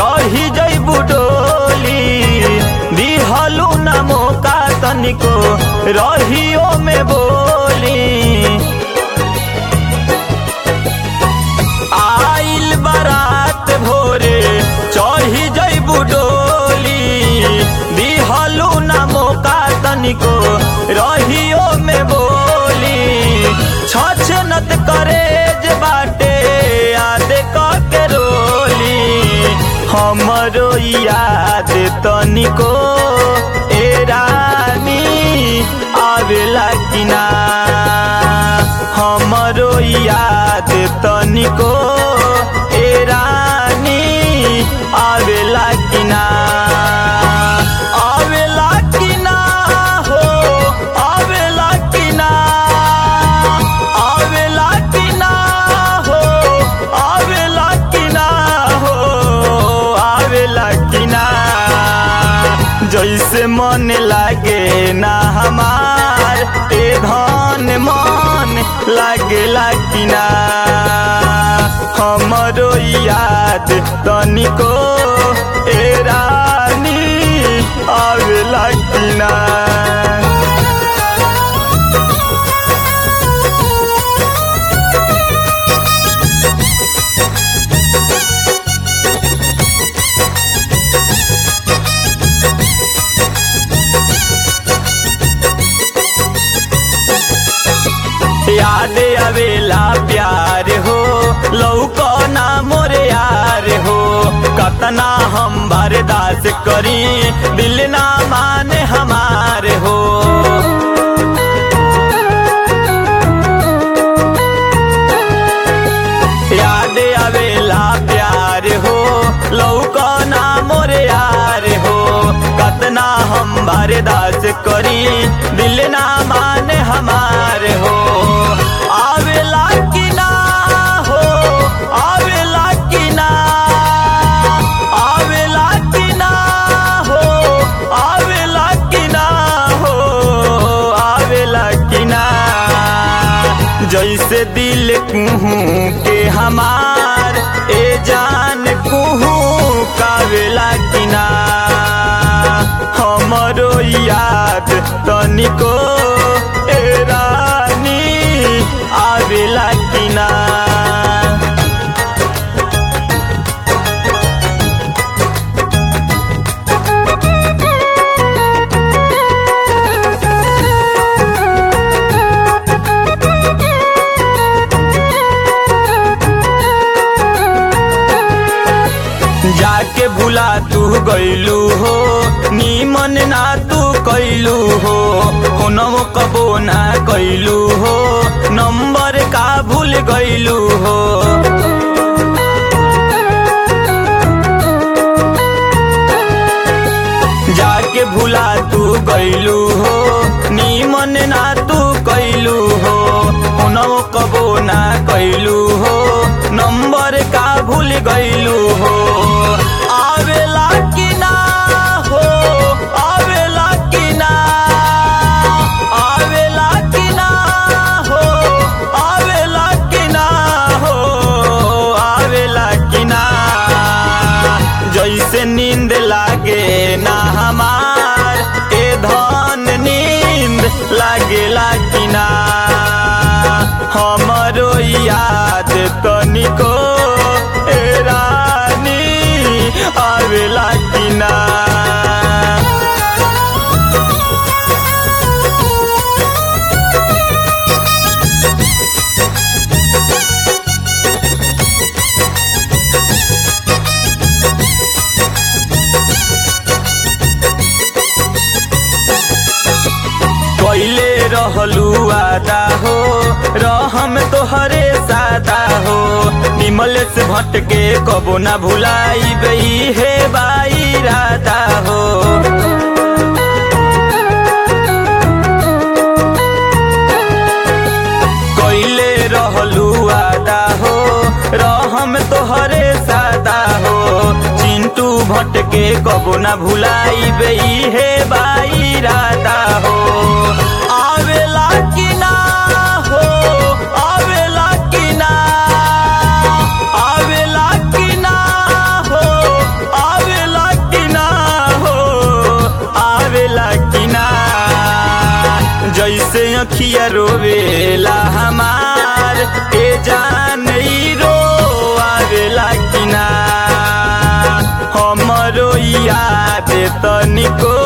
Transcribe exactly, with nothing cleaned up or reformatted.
चढ़ी जइबू डोली दिहलू ना मौका तनिको रहियो में बोली आइल बारात भोरे चढ़ी जइबू डोली दिहलू ना मौका तनिको रहियो में बोली छछनत करे जे बाटे याद के रोली हमरो याद तनिको ए रानी आवेला कि ना हमरो याद तनिको ए रानी आवेला कि ना आवेला कि ना हो आवेला कि ना आवेला कि ना हो आवेला कि ना हो आवेला कि ना जैसे मन लागे ना हमार ए धन मन लागेला कि ना हमरो याद तनिको ए रानी आवेला कि ना याद आवेला प्यार हो लौको ना मोरे यार हो कतना हम बर्दाश्त करी दिल ना माने हमारे हो याद आवेला प्यार हो लौको ना मोरे यार हो कतना हम बर्दाश्त करी दिल ना माने हमारे हो आवेला कि ना हो आवेला कि ना आवेला कि ना हो आवेला कि ना हो आवेला कि ना जैसे दिल कुहू के हमार ए जान कुहू कावेला कि ना हमरो याद तनिको ए रानी आवेला कि ना जाके भुला तू गइलू हो नीमन ना तू कैलू हो फोनवो कबो ना कैलू हो नंबर का भूल गइलू हो जाके भुला तू गइलू हो नीमन ना तू कैलू हो फोनवो कबो ना कैलू हो नंबर का भूल गइलू हो आवेला कि ना हो आवेला कि ना आवेला कि ना हो आवेला कि ना हो आवेला कि ना जैसे नींद लागे ना हमार ए धन नींद लागेला कि ना हमरो याद तनिको ए रानी आवेला कि ना कैले रहलू आदा हो रहम तोहरे सादा हो निमल से भटके कबो ना भुलाई बई हे बाई राधा हो कैले रहलू आदा हो रहम तोहरे सादा हो चिंटू भटके कबो ना भुलाई बई हे बाई राधा हो आवेला कि ना हो आवेला कि ना आवेला कि ना हो अखिया रोवेला हमार ए जान ई रोआवेला कि ना हमरो याद तनिको